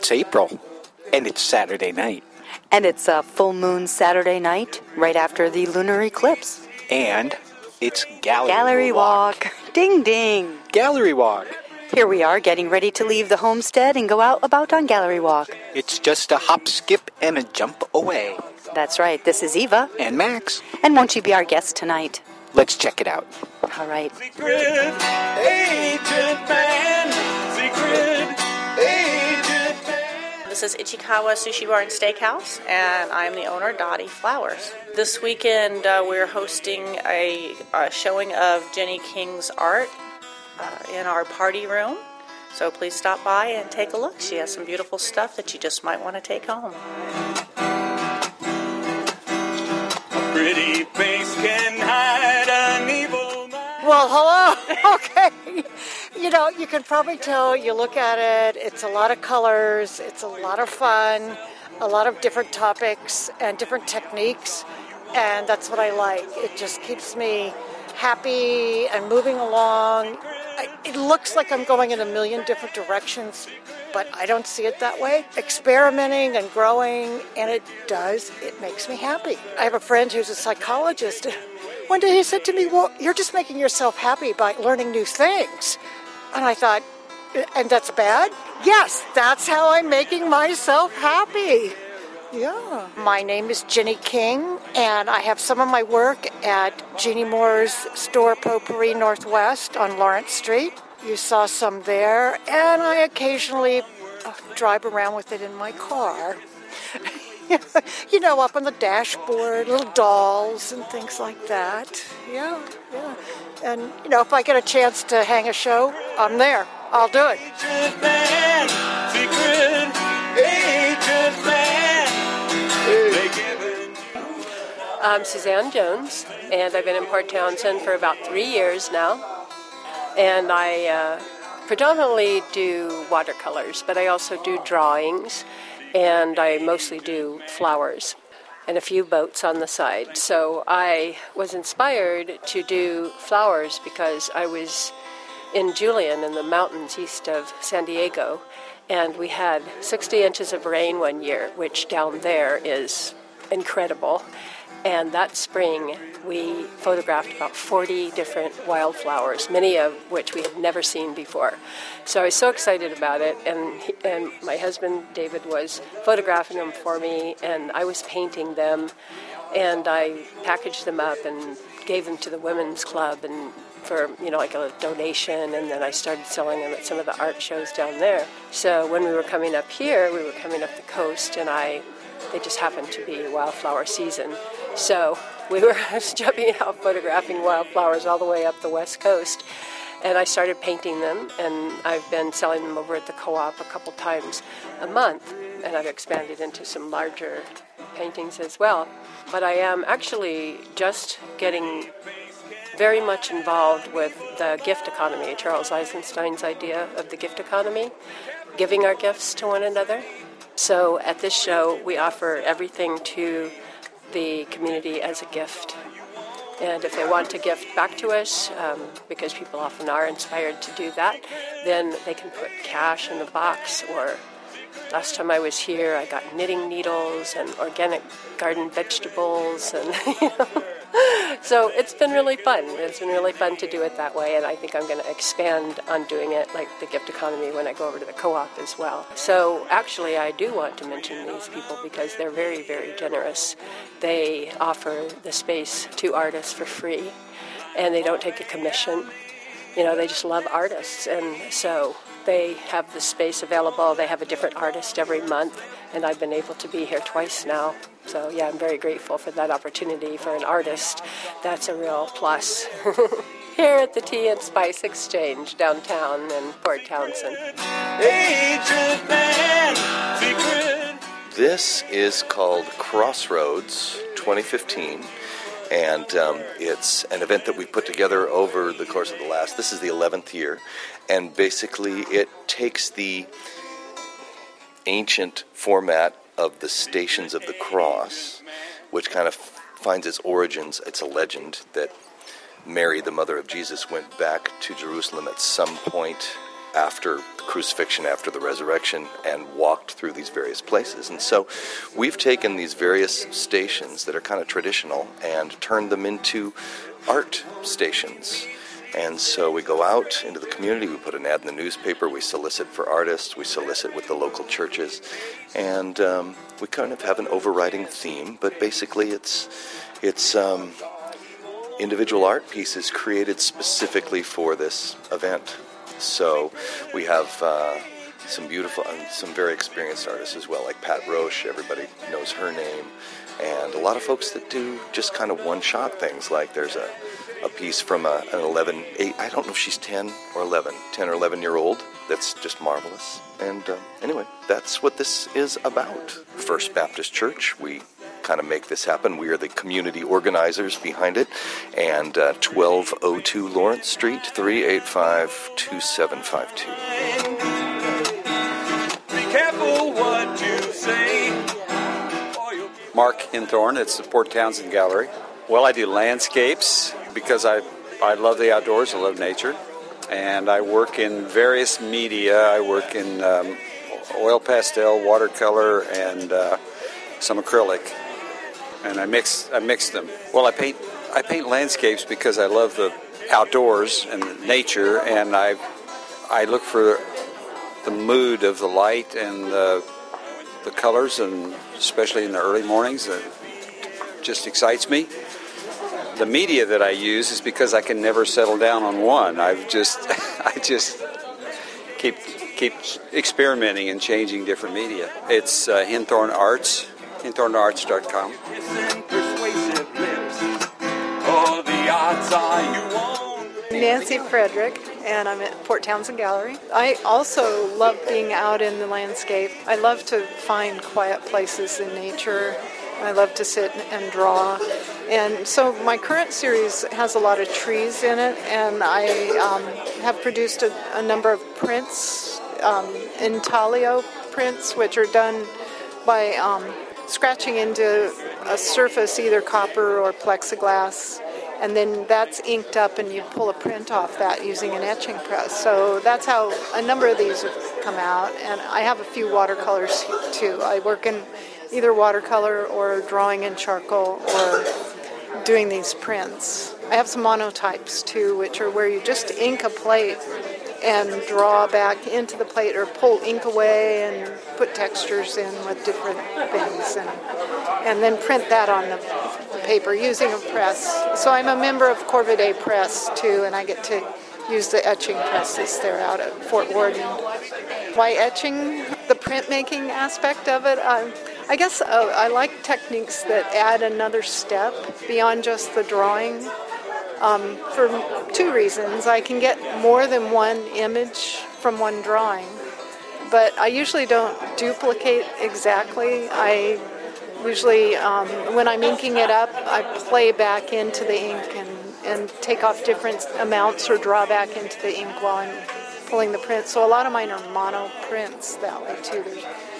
It's April, and it's Saturday night. And it's a full moon Saturday night, right after the lunar eclipse. And it's Gallery, Gallery walk. Ding, ding. Gallery walk. Here we are, getting ready to leave the homestead and go out about on Gallery walk. It's just a hop, skip, and a jump away. That's right. This is Eva. And Max. And won't you be our guest tonight? Let's check it out. All right. Secret Agent Man. Secret Agent Man. This is Ichikawa Sushi Bar and Steakhouse, and I'm the owner, Dottie Flowers. This weekend, we're hosting a showing of Jenny King's art in our party room. So please stop by and take a look. She has some beautiful stuff that you just might want to take home. A pretty face can hide an evil mind. Well, hello. Okay. You know, you can probably tell, you look at it, it's a lot of colors, it's a lot of fun, a lot of different topics and different techniques, and that's what I like. It just keeps me happy and moving along. It looks like I'm going in a million different directions, but I don't see it that way. Experimenting and growing, and it does. It makes me happy. I have a friend who's a psychologist. One day he said to me, well, you're just making yourself happy by learning new things. And I thought, and that's bad? Yes, that's how I'm making myself happy. Yeah. My name is Jenny King, and I have some of my work at Jeannie Moore's store Potpourri Northwest on Lawrence Street. You saw some there, and I occasionally drive around with it in my car. You know, up on the dashboard, little dolls and things like that. Yeah. And, you know, if I get a chance to hang a show, I'm there. I'll do it. Agent Man. Secret Agent Man. I'm Suzanne Jones, and I've been in Port Townsend for about 3 years now. And I predominantly do watercolors, but I also do drawings, and I mostly do flowers and a few boats on the side. So I was inspired to do flowers because I was in Julian in the mountains east of San Diego, and we had 60 inches of rain one year, which down there is incredible. And that spring, we photographed about 40 different wildflowers, many of which we had never seen before. So I was so excited about it, and my husband, David, was photographing them for me, and I was painting them, and I packaged them up and gave them to the Women's Club and for, you know, like a donation, and then I started selling them at some of the art shows down there. So when we were coming up here, we were coming up the coast, and it just happened to be wildflower season. So we were jumping out photographing wildflowers all the way up the west coast. And I started painting them, and I've been selling them over at the co-op a couple times a month. And I've expanded into some larger paintings as well. But I am actually just getting very much involved with the gift economy, Charles Eisenstein's idea of the gift economy, giving our gifts to one another. So at this show, we offer everything to the community as a gift. And if they want to gift back to us, because people often are inspired to do that, then they can put cash in the box. Or last time I was here, I got knitting needles and organic garden vegetables, and so it's been really fun. It's been really fun to do it that way, and I think I'm going to expand on doing it like the gift economy when I go over to the co-op as well. So actually, I do want to mention these people because they're very, very generous. They offer the space to artists for free, and they don't take a commission. You know, they just love artists, and so they have the space available. They have a different artist every month, and I've been able to be here twice now. So, yeah, I'm very grateful for that opportunity for an artist. That's a real plus. Here at the Tea and Spice Exchange downtown in Port Townsend. Agent Man. Secret. This is called Crossroads 2015. And it's an event that we put together over the course of this is the 11th year. And basically it takes the ancient format of the Stations of the Cross, which kind of finds its origins. It's a legend that Mary, the mother of Jesus, went back to Jerusalem at some point after the crucifixion, after the resurrection, and walked through these various places. And so we've taken these various stations that are kind of traditional and turned them into art stations. And so we go out into the community, we put an ad in the newspaper, we solicit for artists, we solicit with the local churches, and we kind of have an overriding theme, but basically it's individual art pieces created specifically for this event. So we have some beautiful and some very experienced artists as well, like Pat Roche, everybody knows her name, and a lot of folks that do just kind of one-shot things, like there's a piece from an 8, I don't know if she's 10 or 11-year-old, that's just marvelous. And anyway, that's what this is about. First Baptist Church, we kind of make this happen. We are the community organizers behind it. And 1202 Lawrence Street, 385-2752. Be careful what you say. Mark Hinthorn, it's the Port Townsend Gallery. Well, I do landscapes because I love the outdoors, I love nature. And I work in various media. I work in oil pastel, watercolor, and some acrylic. And I mix them. Well, I paint landscapes because I love the outdoors and nature, and I look for the mood of the light and the colors, and especially in the early mornings, it just excites me. The media that I use is because I can never settle down on one. I just keep experimenting and changing different media. It's Hinthorn Arts, hinthornarts.com. Nancy Frederick, and I'm at Port Townsend Gallery. I also love being out in the landscape. I love to find quiet places in nature. I love to sit and draw. And so my current series has a lot of trees in it, and I have produced a number of prints, intaglio prints, which are done by scratching into a surface, either copper or plexiglass, and then that's inked up and you pull a print off that using an etching press. So that's how a number of these have come out, and I have a few watercolors too. I work in either watercolor or drawing in charcoal or doing these prints. I have some monotypes too, which are where you just ink a plate and draw back into the plate or pull ink away and put textures in with different things and then print that on the paper using a press. So I'm a member of Corvidae Press too, and I get to use the etching presses there out at Fort Worden. Why etching? The printmaking aspect of it, I guess I like techniques that add another step beyond just the drawing. For two reasons. I can get more than one image from one drawing, but I usually don't duplicate exactly. I usually, when I'm inking it up, I play back into the ink and take off different amounts or draw back into the ink while I'm pulling the print. So a lot of mine are mono prints that way too. There's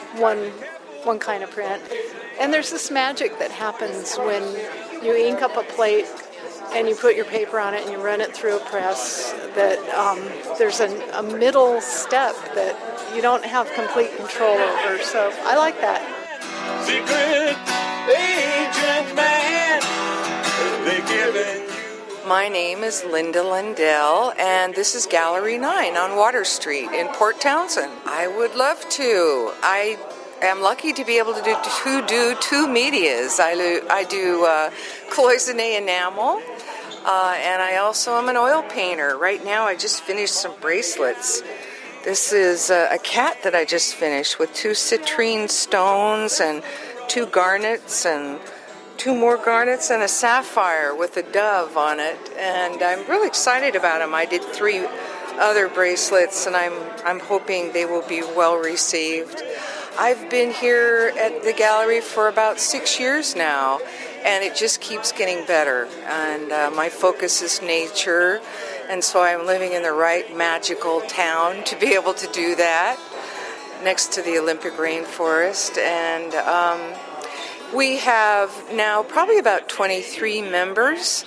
one kind of print. And there's this magic that happens when you ink up a plate and you put your paper on it and you run it through a press, that there's a middle step that you don't have complete control over. So I like that. Secret agent man, they giving you. My name is Linda Lindell, and this is Gallery 9 on Water Street in Port Townsend. I would love to. I am lucky to be able to do two medias. I do cloisonné enamel, and I also am an oil painter. Right now I just finished some bracelets. This is a cat that I just finished with 2 citrine stones and 2 garnets and 2 more garnets and a sapphire with a dove on it, and I'm really excited about them. I did 3 other bracelets, and I'm hoping they will be well received. I've been here at the gallery for about 6 years now, and it just keeps getting better. And my focus is nature, and so I'm living in the right magical town to be able to do that, next to the Olympic Rainforest. And we have now probably about 23 members.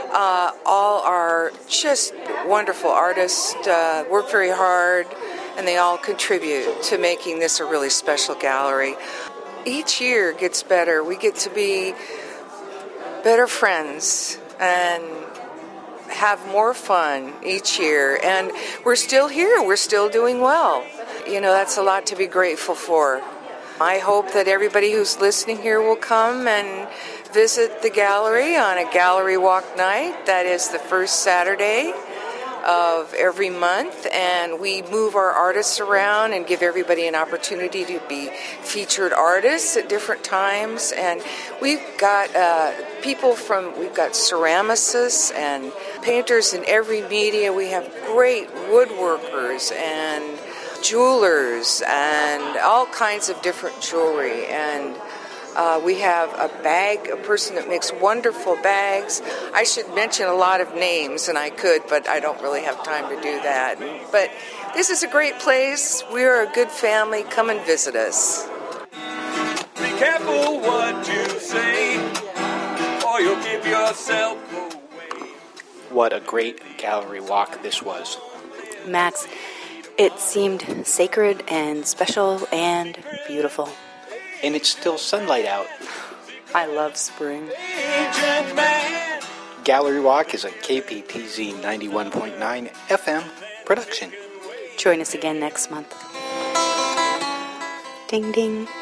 all are just wonderful artists, work very hard, and they all contribute to making this a really special gallery. Each year gets better. We get to be better friends and have more fun each year. And we're still here. We're still doing well. You know, that's a lot to be grateful for. I hope that everybody who's listening here will come and visit the gallery on a gallery walk night. That is the first Saturday of every month, and we move our artists around and give everybody an opportunity to be featured artists at different times. And we've got we've got ceramicists and painters in every media. We have great woodworkers and jewelers and all kinds of different jewelry. And we have a person that makes wonderful bags. I should mention a lot of names, and I could, but I don't really have time to do that. But this is a great place. We're a good family. Come and visit us. Be careful what you say, or you'll give yourself away. What a great gallery walk this was. Max, it seemed sacred and special and beautiful. And it's still sunlight out. I love spring. Gallery Walk is a KPTZ 91.9 FM production. Join us again next month. Ding, ding.